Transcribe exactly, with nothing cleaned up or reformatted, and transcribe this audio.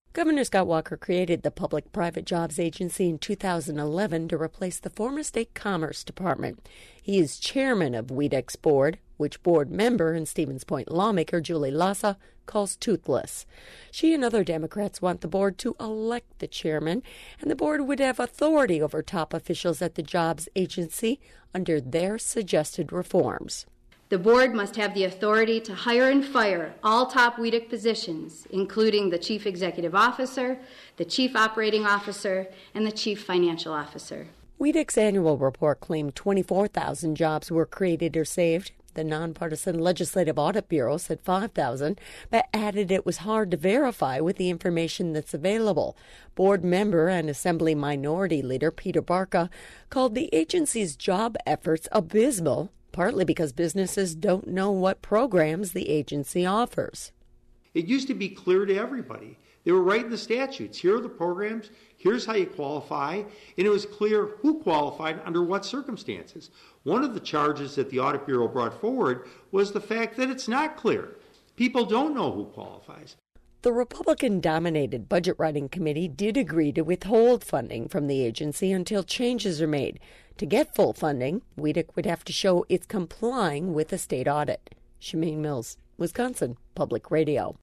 Governor Scott Walker created the Public-Private Jobs Agency in two thousand eleven to replace the former State Commerce Department. He is chairman of W E D C's board, which board member and Stevens Point lawmaker Julie Lassa calls toothless. She and other Democrats want the board to elect the chairman, and the board would have authority over top officials at the jobs agency under their suggested reforms. The board must have the authority to hire and fire all top W E D C positions, including the Chief Executive Officer, the Chief Operating Officer, and the Chief Financial Officer. W E D C's annual report claimed twenty-four thousand jobs were created or saved. The nonpartisan Legislative Audit Bureau said five thousand, but added it was hard to verify with the information that's available. Board member and Assembly Minority Leader Peter Barca called the agency's job efforts abysmal, partly because businesses don't know what programs the agency offers. It used to be clear to everybody. They were right in the statutes. Here are the programs. Here's how you qualify. And it was clear who qualified under what circumstances. One of the charges that the Audit Bureau brought forward was the fact that it's not clear. People don't know who qualifies. The Republican-dominated Budget Writing Committee did agree to withhold funding from the agency until changes are made. To get full funding, W E D C would have to show it's complying with a state audit. Shameen Mills, Wisconsin Public Radio.